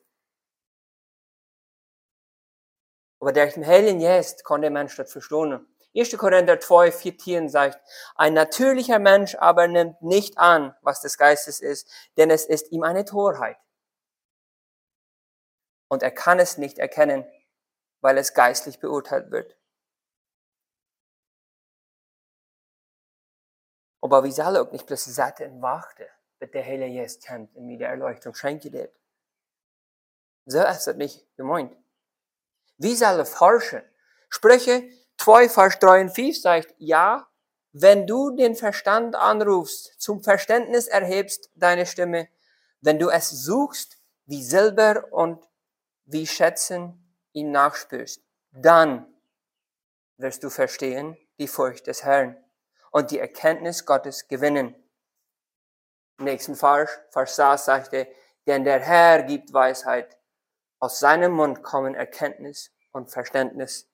Aber durch den Heiligen Geist kann der Mensch das verstehen. erster Korinther zwei, vierzehn sagt, ein natürlicher Mensch aber nimmt nicht an, was des Geistes ist, denn es ist ihm eine Torheit. Und er kann es nicht erkennen, weil es geistlich beurteilt wird. Aber wir sollen auch nicht bloß satt und warten, bis der Heilige Geist kennt und mir die Erleuchtung schenkt dir. So ist das nicht gemeint. Wir sollen forschen. Sprüche zwei, Vers drei und vier sagt, ja, wenn du den Verstand anrufst, zum Verständnis erhebst deine Stimme, wenn du es suchst, wie Silber und wie Schätzen ihm nachspürst, dann wirst du verstehen die Furcht des Herrn und die Erkenntnis Gottes gewinnen. Im nächsten Vers, Vers sechs sagte, denn der Herr gibt Weisheit, aus seinem Mund kommen Erkenntnis und Verständnis.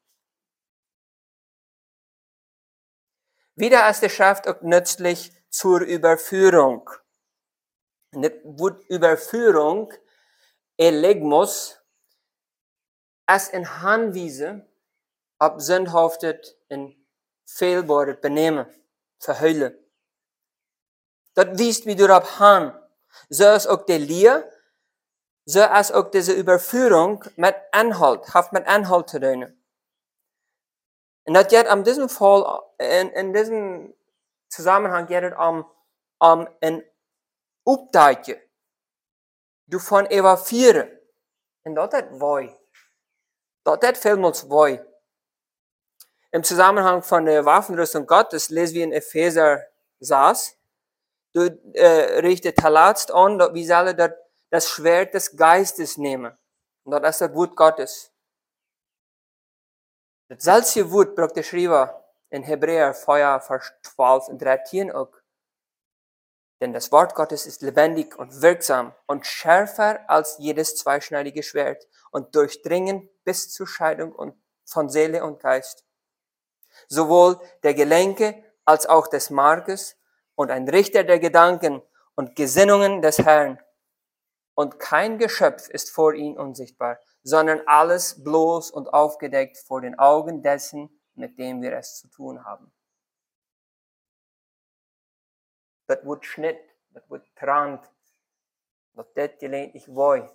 Wieder ist die Schrift auch nützlich zur Überführung. Die Überführung, Elegmos, ist in Handwiese, ob sündhaftet in fehlbordet Benehmen, verheulen. Das wiest, wie du ab Han. So ist auch die Lehre, so ist auch diese Überführung mit Inhalt, hat mit Inhalt zu tun. Und das geht in diesem Fall, in, in diesem Zusammenhang geht es um, um ein Update. Du von evaluieren. Und das ist woi. Das ist vielmals woi. Im Zusammenhang von der Waffenrüstung Gottes lesen wir in Epheser sechs, du äh, richtest Talatst an, wie soll das, das Schwert des Geistes nehmen. Und das ist das Wort Gottes. Das selbe Wort braucht der Schreiber in Hebräer vier, Vers zwölf und dreizehn auch. Denn das Wort Gottes ist lebendig und wirksam und schärfer als jedes zweischneidige Schwert und durchdringend bis zur Scheidung und von Seele und Geist. Sowohl der Gelenke als auch des Markes und ein Richter der Gedanken und Gesinnungen des Herrn. Und kein Geschöpf ist vor ihm unsichtbar, sondern alles bloß und aufgedeckt vor den Augen dessen, mit dem wir es zu tun haben. Das wird Schnitt, das wird Trant, das det gelehnt ich woi.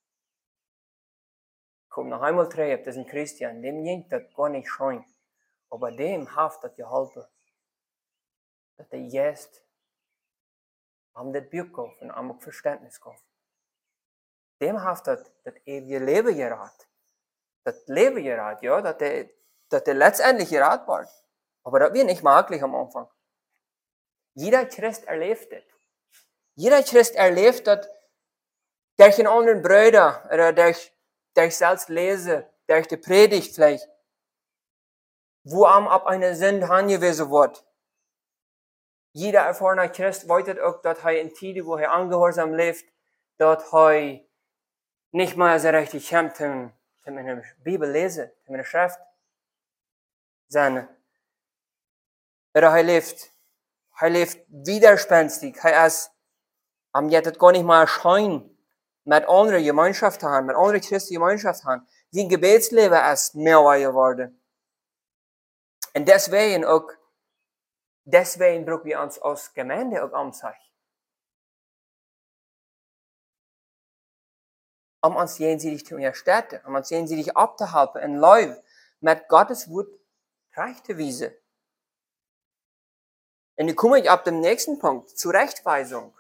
Komm noch einmal treib, das ist ein Christian, dem jinkt das gar nicht schein. Aber dem haft das geholfen. Dass der jetzt am das Buch kauft und am Verständnis kauft. Dem haft das das ewige Leben gerat. Das Leben gerat, ja, dass der, dass der letztendlich gerat war. Aber das wird nicht möglich am Anfang. Jeder Christ erlebt das. Jeder Christ erlebt das durch den anderen Brüder oder durch, durch selbst lesen, durch die Predigt vielleicht, wo am ab einer Sünde angewiesen wird. Jeder erfahrene Christ weiß auch, dass er in Tiden, wo er angehorsam lebt, dass er nicht mal so richtig kämpft, in der Bibel lesen, in der Schrift. Seine. Oder er lebt, er lebt widerspenstig, er ist am jetzt gar nicht mal erscheinen, mit anderen Gemeinschaft haben, mit anderen Christen Gemeinschaft haben. Sein Gebetsleben ist mehr geworden. Und deswegen auch, deswegen brauchen wir uns als Gemeinde auch anzeigen. Um uns jenseits zu unterstützen, um uns jenseits abzuhalten und Leib mit Gottes Wort zurechtzuweisen. Und dann komme ich ab dem nächsten Punkt, Zurechtweisung.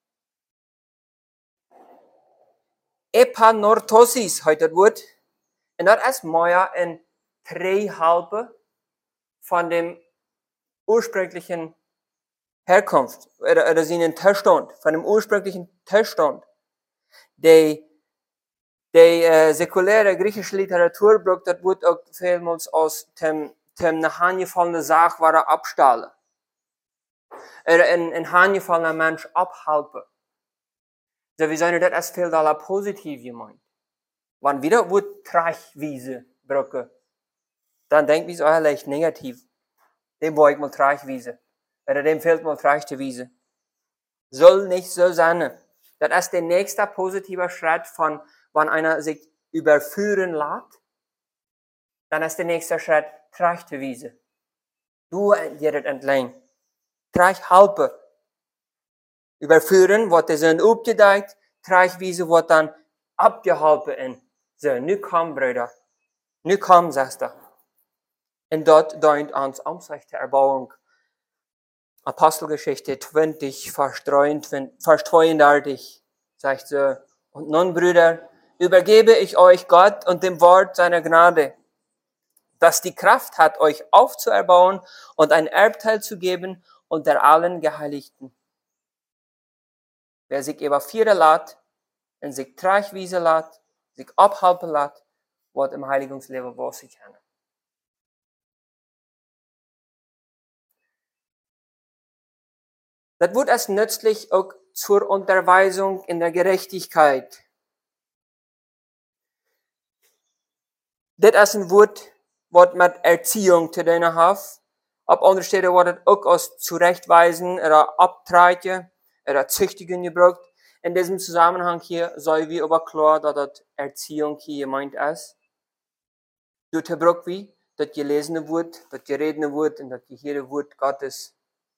Epanortosis heute das Wort. Und das ist mehr ein Dreihalbe von dem ursprünglichen Herkunft, oder, oder seinen Zustand, von dem ursprünglichen Zustand. Die, die äh, säkuläre griechische Literatur braucht das Wort auch vielmals aus dem, dem nach angefallenen Sache, war er abstahlen. Oder ein, ein angefallener Mensch abhalten. So, wie sollen das als viel da positiv gemeint? Wenn wieder das Wort Trachwiese brauchen, dann denkt wir so leicht negativ. Dem brauche ich mal Trachwiese. Oder dem fehlt mal Trachwiese. Soll nicht so sein. Das ist der nächste positive Schritt von, wenn einer sich überführen lässt, dann ist der nächste Schritt Trachwiese. Du dir das entleihen. Trachhalpe. Überführen, wird der Sinn aufgedeckt, Trachwiese wird dann abgehalten. So, nu komm, Brüder. Nu komm, sagst du. Und dort dient uns Ansicht der Erbauung. Apostelgeschichte zwanzig, Vers zweiunddreißig, sagt so, und nun, Brüder, übergebe ich euch Gott und dem Wort seiner Gnade, das die Kraft hat, euch aufzuerbauen und ein Erbteil zu geben unter allen Geheiligten. Wer sich überführen lässt und sich trachweisen lässt, sich abhalten lässt, wird im Heiligungsleben wachsen können. Das wird als nützlich auch zur Unterweisung in der Gerechtigkeit. Das ist ein Wort, was mit Erziehung zu tun hat. Ab anderen Stellen wird es auch als Zurechtweisen oder Abtreiben oder Züchtigen gebraucht. In diesem Zusammenhang hier soll wir aber klar, dass das Erziehung hier gemeint ist. Dort braucht wir das gelesene Wort, das geredene Wort und das gehörte Wort Gottes.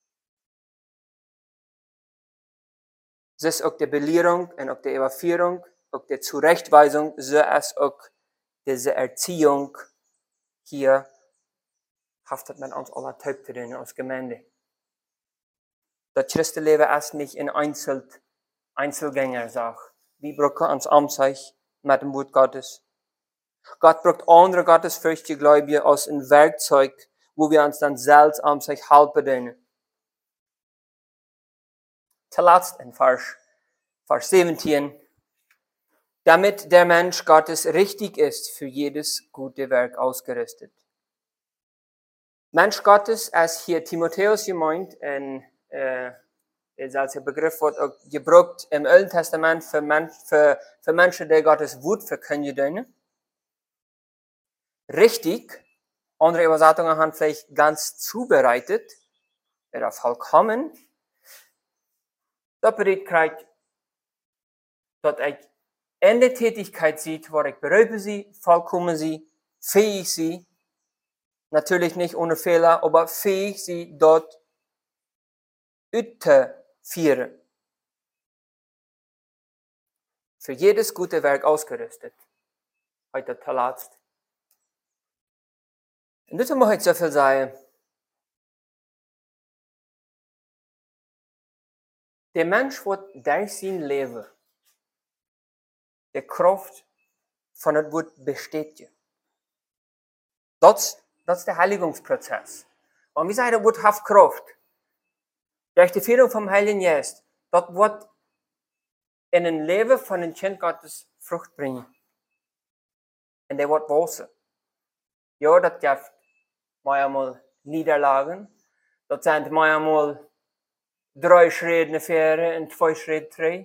Das ist auch die Belehrung und auch die Überführung, auch die Zurechtweisung, so ist auch diese Erziehung hier haftet man uns alle Töpferinnen als Gemeinde. Das Christenleben ist nicht eine Einzel Einzelgänger-Sache. Wir brauchen uns anzeigen mit dem Wort Gottes. Gott braucht andere gottesfürchtige Gläubige als ein Werkzeug, wo wir uns dann selbst anzeigen helfen können. Zuletzt in Vers, Vers siebzehn. Damit der Mensch Gottes richtig ist, für jedes gute Werk ausgerüstet. Mensch Gottes ist hier Timotheus gemeint, ein äh, der Begriff wird auch gebraucht im Alten Testament für, Mensch, für, für Menschen, die Gottes Wort verkündigen. Richtig, andere Übersetzungen haben vielleicht ganz zubereitet oder vollkommen. Dat betekent dat ik in de Tätigkeit sieht, waar ik berufen zie, vollkommen zie, fähig zie, natürlich nicht ohne Fehler, aber fähig zie dort uitzuführen. Für jedes gute Werk ausgerüstet. Heute der laatst. Und das mag ich so viel sagen. Der Mensch wird durch sein Leben die Kraft von het Wort bestätigen. Dat is der Heiligungsprozess. Und wie sagt das Wort hat Kraft? Durch die Führung vom Heiligen Geist, das wird in ein Leben von einem Kind Gottes Frucht bringen. Und der wird wachsen. Ja, das gibt manchmal Niederlagen. Das sind manchmal drei Schritte nach vorne und zwei Schritte zurück.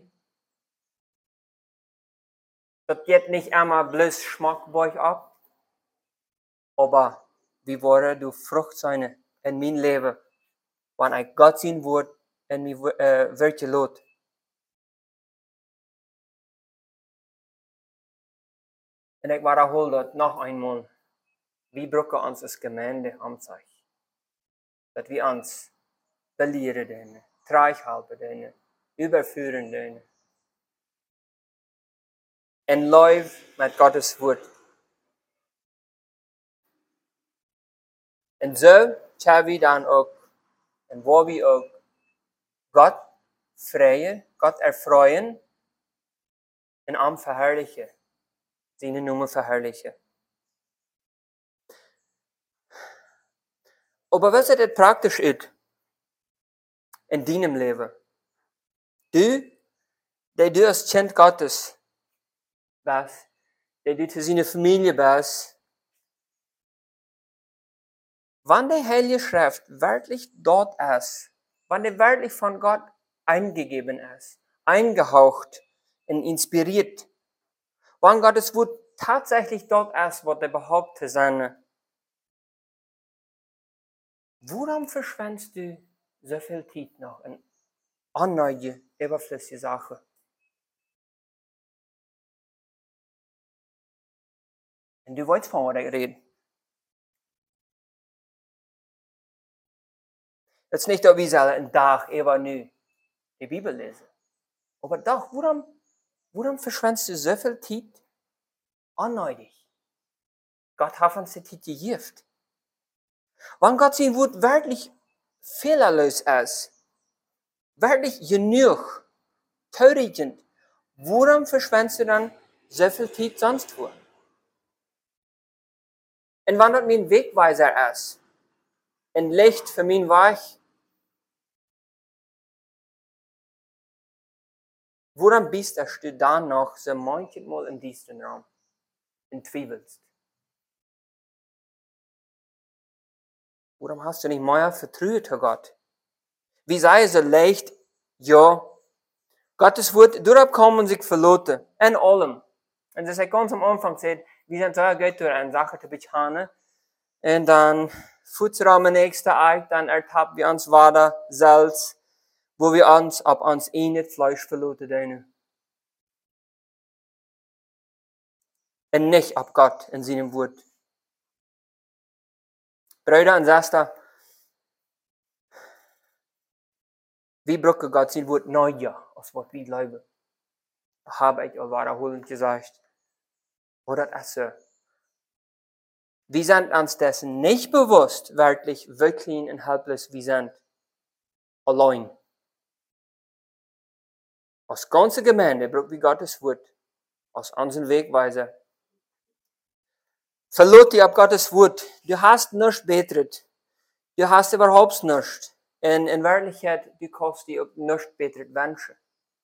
Das geht nicht immer bloß Schmack bei euch ab. Aber wie wurde du Frucht sein in mein Leben, wenn ich Gott sein Wort in mir äh, wirklich lot. Und ich wiederhole das noch einmal. Wir brauchen uns als Gemeinde anzeigen. Dass wir uns belehren dürfen, treu halten dürfen, überführen dürfen. En läuft mit Gottes Wort. Und so können wir dann auch, und wo wir auch Gott freuen, Gott erfreuen und am verherrlichen, seine Nummer verherrlichen. Aber was ist das praktisch ist in deinem Leben? Du, der du als Kind Gottes bist, der du zu seiner Familie bist, wenn die Heilige Schrift wirklich dort ist, wenn die wirklich von Gott eingegeben ist, eingehaucht und inspiriert, wenn Gottes Wort tatsächlich dort ist, was er behauptet zu sein, warum verschwendest du so viel Zeit noch in unnötige, überflüssige Sachen? Und du weißt, von was ich rede. Es ist nicht, dass wir einen Tag immer nur die Bibel lesen. Aber doch, warum, warum verschwendest du so viel Zeit unnötig? Gott hat uns die Zeit gegeben. Wenn Gott sein Wort wirklich fehlerlos ist, wirklich genug, törichtend, warum verschwendest du dann so viel Zeit sonst wo? Und wenn das mein Wegweiser ist, ein Licht für mein Weg, warum bist du dann noch so manchmal in diesem Raum und zweifelst? Warum hast du nicht mehr Vertrauen zu Gott? Wie sei es so leicht, ja, Gottes Wort durchkommen und sich verloten. In allem. Und das ist ganz am Anfang gesagt, wir sind so gut durch eine Sache zu behandeln. Und dann futtern wir nächste Eid, dann ertappen wir uns weiter selbst, wo wir uns ab uns eine Fleisch verloten dürfen. Und nicht ab Gott in seinem Wort. Brüder und Schwestern, wir brauchen Gott sein Wort neuer, als was wir glauben. Das habe ich auch wiederholend gesagt. Oder das so. Wir sind uns dessen nicht bewusst, wirklich, wirklich und helpless wir sind. Allein. Als ganze Gemeinde brauchen wir Gottes Wort als unseren Wegweiser. Verlot dich ab Gottes Wort. Du hast nichts betret. Du hast überhaupt nichts. Und in Wirklichkeit, du kannst dich auch nichts betret wünschen.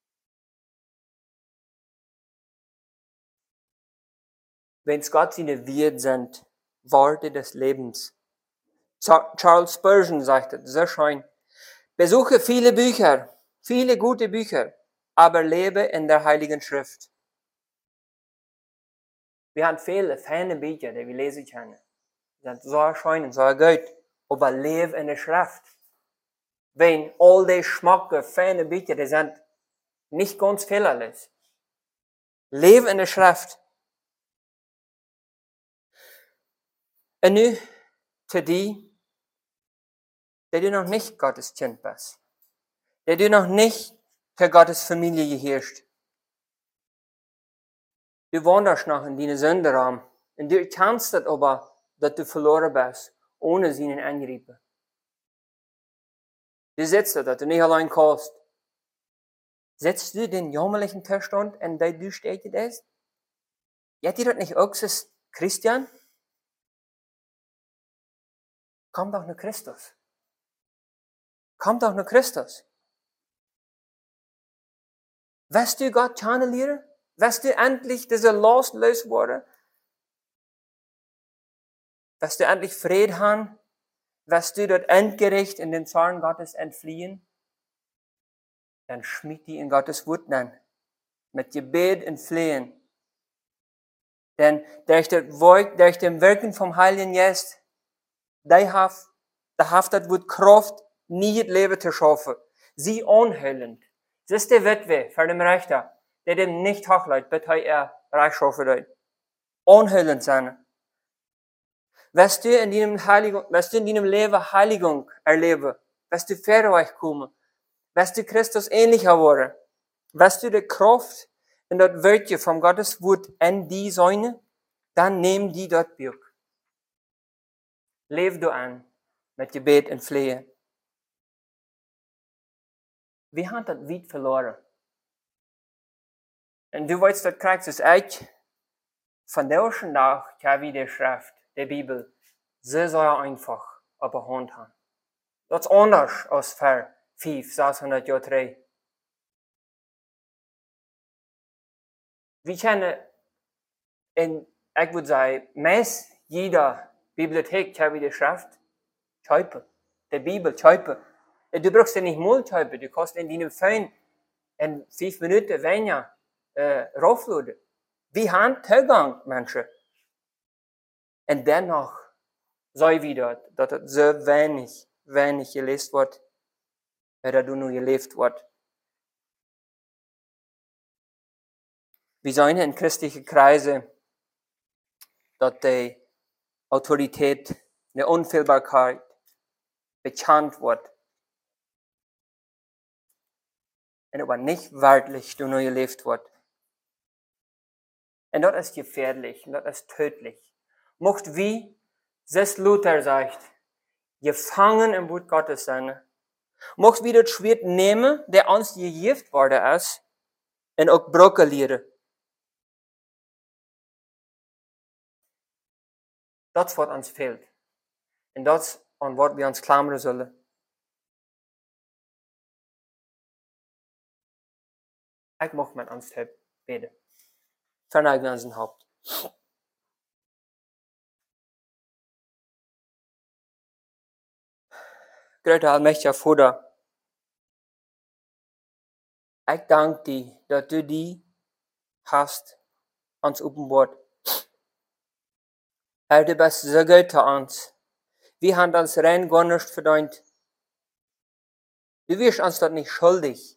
Wenn es Gott seine Werte sind, Worte des Lebens. Charles Spurgeon sagte, so schön, besuche viele Bücher, viele gute Bücher, aber lebe in der Heiligen Schrift. Wir haben viele feine Bücher, die wir lesen können. Die sind so schön und so gut, aber lebe in der Schrift. Wenn all die Schmacke, feine Bücher, die sind nicht ganz fehlerlos. Leef in der Schrift. Und nu, zu die, die du noch nicht Gottes Kind bist. Die du noch nicht für Gottes Familie gehörst. Du wanderst noch in deine Sündenraum. Und du kannst das aber, dass du verloren bist, ohne sie in Angriffen. Du sitzt da, dass du nicht allein kannst. Setzt du den jammerlichen Zustand, in dem du steht ist? Jetzt ihr das nicht auch als Christian? Komm doch nach Christus. Komm doch nach Christus. Wirst du Gott kennenlernen? Wirst du endlich diese Last loswerden? Wirst du endlich Frieden haben? Wirst du dort endgerecht in den Zorn Gottes entfliehen? Dann schmied die in Gottes Wut an. Mit Gebet und Flehen. Denn durch, durch dem Wirken vom Heiligen Geist, da hat das Wort Kraft, nie das Leben zu schaffen. Sie anhellend. Das ist die Witwe für den Richter, der dem nicht hochleitet, bitte er reich schaffen wird. Anhellend sein. Wirst du in deinem Heiligung, wirst du in deinem Leben Heiligung erleben, wirst du für euch kommen, wirst du Christus ähnlicher werden, wirst du die Kraft und das Wörtchen vom Gottes Wort in die Säune, dann nehmen die dort Buch. Leb du an mit Gebet und Flehen. Wir haben das weit verloren. Und du weißt, das kriegst es echt von der ersten Tag, wie die Schrift, die Bibel, sehr, sehr einfach auf der Hand haben. Das ist anders als vor fünf, sechshundert Jahren drei. Wir kennen in, ich würde sagen, meist jeder Bibliothek, wie die Schrift, Scheibe, die Bibel, Scheibe. Du brauchst ja nicht mal Scheibe, du kannst in deinem Phone in fünf Minuten weniger äh, raufladen. Wir haben Zugang, Menschen. Und dennoch sei wieder, dass es so wenig, wenig gelesen wird, oder du nur gelebt wird. Wir sind in christlichen Kreisen, dass die Autorität, die Unfehlbarkeit bekannt wird. Und aber nicht wörtlich du nur gelebt wird. Und das ist gefährlich, und das ist tödlich. Mocht wie, das Luther sagt, gefangen im Wort Gottes sein. Mocht wie das Schwert nehmen, der uns gegeben worden ist, und auch brokolieren. Das, was uns fehlt. Und das, an was wir uns klammern sollen. Ich möchte mit uns beten. Verneigen wir unseren Haupt. Großer allmächtiger Vater, ich danke dir, dass du die hast uns offenbart. Herr, du bist so gut zu uns. Wir haben uns rein gar nicht verdient. Du wirst uns das nicht schuldig.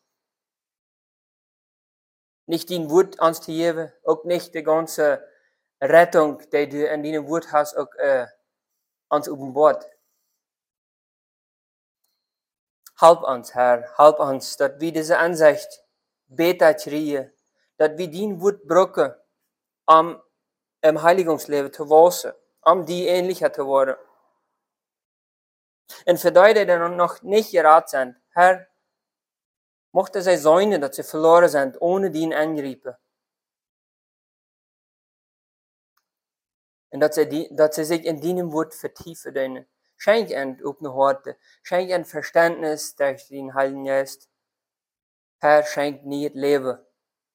Nicht dein Wort uns zu geben, auch nicht die ganze Rettung, die du in deinem Wort hast, auch äh, uns offenbart. Halb uns, Herr, halb uns, dass wir diese Ansicht besser kriegen, dass wir dein Wort brauchen, um im Heiligungsleben zu wachsen, um die ähnlicher zu werden. Und für die, die noch nicht gerat sind, Herr, mochte sie sein, dass sie verloren sind, ohne dein Eingreifen. Und dass sie, die, dass sie sich in deinem Wort vertiefen können. Schenk ihnen offene Worte, schenk ihnen Verständnis durch den Heiligen Geist. Herr, schenk nie das Leben.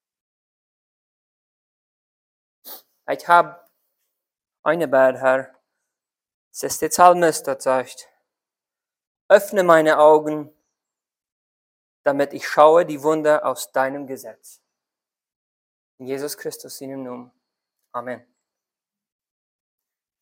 Ich habe eine Bad, Herr. Es ist der Psalmist, der sagt, öffne meine Augen, damit ich schaue die Wunder aus deinem Gesetz. In Jesus Christus, in dem Namen. Amen.